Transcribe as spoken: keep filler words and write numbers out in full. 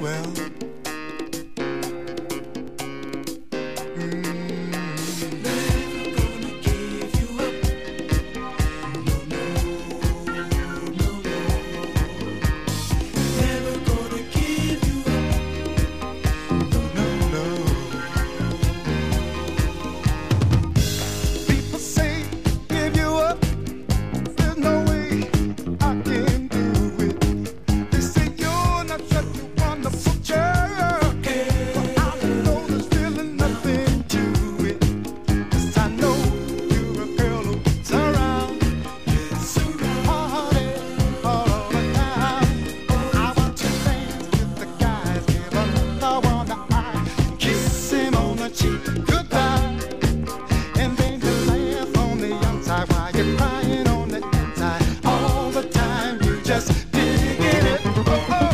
While you're crying on the inside all the time, you just dig in it. Oh, oh.